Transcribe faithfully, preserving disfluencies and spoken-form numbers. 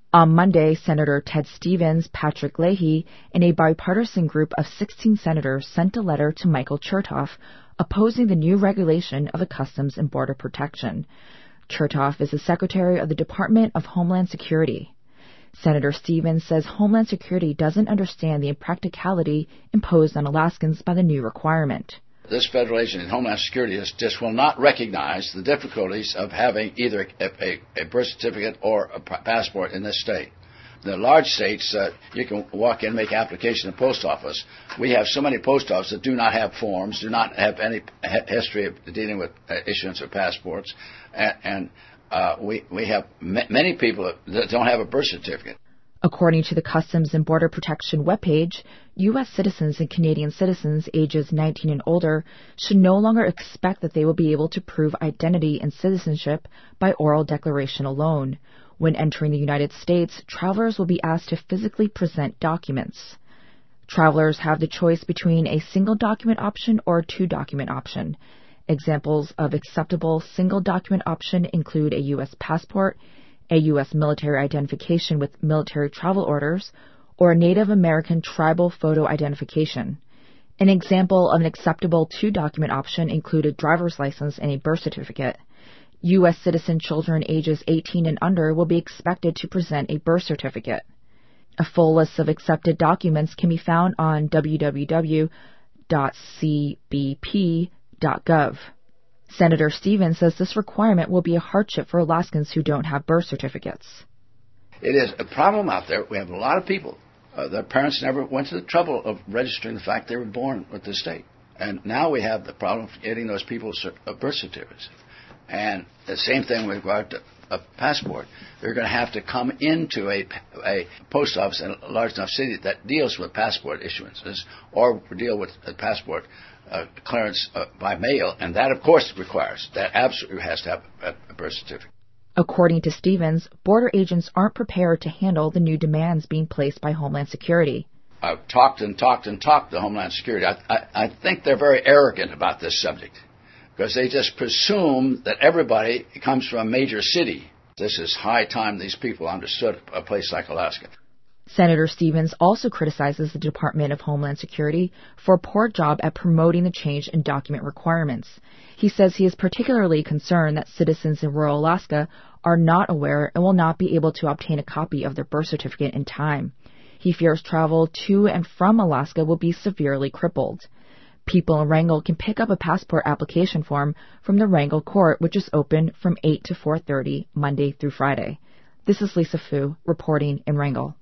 On Monday, Senator Ted Stevens, Patrick Leahy, and a bipartisan group of sixteen senators sent a letter to Michael Chertoff opposing the new regulation of the Customs and Border Protection. Chertoff is the Secretary of the Department of Homeland Security. Senator Stevens says Homeland Security doesn't understand the impracticality imposed on Alaskans by the new requirement. This federal agent in Homeland Security is, just will not recognize the difficulties of having either a, a, a birth certificate or a passport in this state. The large states, uh, you can walk in and make application to the post office. We have so many post offices that do not have forms, do not have any history of dealing with uh, issuance of passports, and, and uh, we, we have m- many people that don't have a birth certificate. According to the Customs and Border Protection webpage, U S citizens and Canadian citizens ages nineteen and older should no longer expect that they will be able to prove identity and citizenship by oral declaration alone. When entering the United States, travelers will be asked to physically present documents. Travelers have the choice between a single document option or a two document option. Examples of acceptable single document option include a U S passport, a U S military identification with military travel orders, or a Native American tribal photo identification. An example of an acceptable two-document option included driver's license and a birth certificate. U S citizen children ages eighteen and under will be expected to present a birth certificate. A full list of accepted documents can be found on w w w dot c b p dot gov. Senator Stevens says this requirement will be a hardship for Alaskans who don't have birth certificates. It is a problem out there. We have a lot of people. Uh, their parents never went to the trouble of registering the fact they were born with the state. And now we have the problem of getting those people uh, birth certificates. And the same thing with regard to a passport. They're going to have to come into a, a post office in a large enough city that deals with passport issuances or deal with a passport uh, clearance uh, by mail. And that, of course, requires, that absolutely has to have a, a birth certificate. According to Stevens, border agents aren't prepared to handle the new demands being placed by Homeland Security. I've talked and talked and talked to Homeland Security. I, I, I think they're very arrogant about this subject because they just presume that everybody comes from a major city. This is high time these people understood a place like Alaska. Senator Stevens also criticizes the Department of Homeland Security for a poor job at promoting the change in document requirements. He says he is particularly concerned that citizens in rural Alaska are not aware and will not be able to obtain a copy of their birth certificate in time. He fears travel to and from Alaska will be severely crippled. People in Wrangell can pick up a passport application form from the Wrangell Court, which is open from eight to four thirty Monday through Friday. This is Lisa Fu reporting in Wrangell.